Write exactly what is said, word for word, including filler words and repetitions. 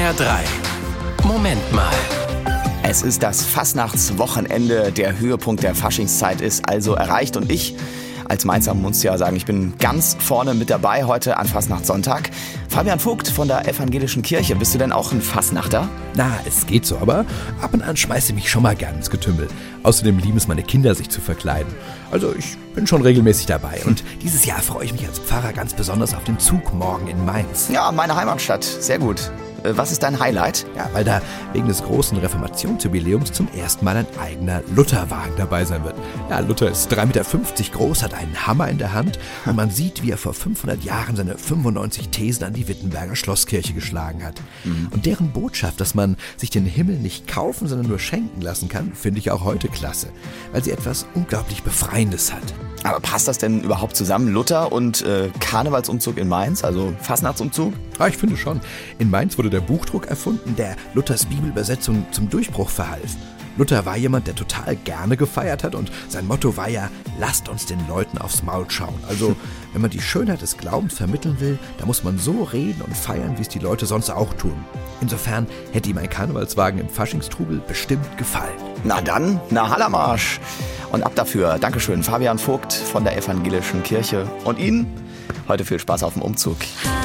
R drei. Moment mal. Es ist das Fastnachtswochenende, der Höhepunkt der Faschingszeit ist also erreicht und ich als Mainzer muss ja sagen, ich bin ganz vorne mit dabei heute an Fastnachtssonntag. Fabian Vogt von der Evangelischen Kirche, bist du denn auch ein Fastnachter? Na, es geht so, aber ab und an schmeiße ich mich schon mal gern ins Getümmel. Außerdem lieben es meine Kinder, sich zu verkleiden. Also ich bin schon regelmäßig dabei und dieses Jahr freue ich mich als Pfarrer ganz besonders auf den Zug morgen in Mainz. Ja, meine Heimatstadt, sehr gut. Was ist dein Highlight? Ja, weil da wegen des großen Reformationsjubiläums zum ersten Mal ein eigener Lutherwagen dabei sein wird. Ja, Luther ist drei Komma fünfzig Meter groß, hat einen Hammer in der Hand und man sieht, wie er vor fünfhundert Jahren seine fünfundneunzig Thesen an die Wittenberger Schlosskirche geschlagen hat. Mhm. Und deren Botschaft, dass man sich den Himmel nicht kaufen, sondern nur schenken lassen kann, finde ich auch heute klasse, weil sie etwas unglaublich Befreiendes hat. Aber passt das denn überhaupt zusammen, Luther und äh, Karnevalsumzug in Mainz, also Fastnachtsumzug? Ja, ich finde schon. In Mainz wurde der Buchdruck erfunden, der Luthers Bibelübersetzung zum Durchbruch verhalf. Luther war jemand, der total gerne gefeiert hat und sein Motto war ja, lasst uns den Leuten aufs Maul schauen. Also, wenn man die Schönheit des Glaubens vermitteln will, da muss man so reden und feiern, wie es die Leute sonst auch tun. Insofern hätte ihm ein Karnevalswagen im Faschingstrubel bestimmt gefallen. Na dann, na Hallermarsch. Und ab dafür. Dankeschön, Fabian Vogt von der Evangelischen Kirche. Und Ihnen heute viel Spaß auf dem Umzug.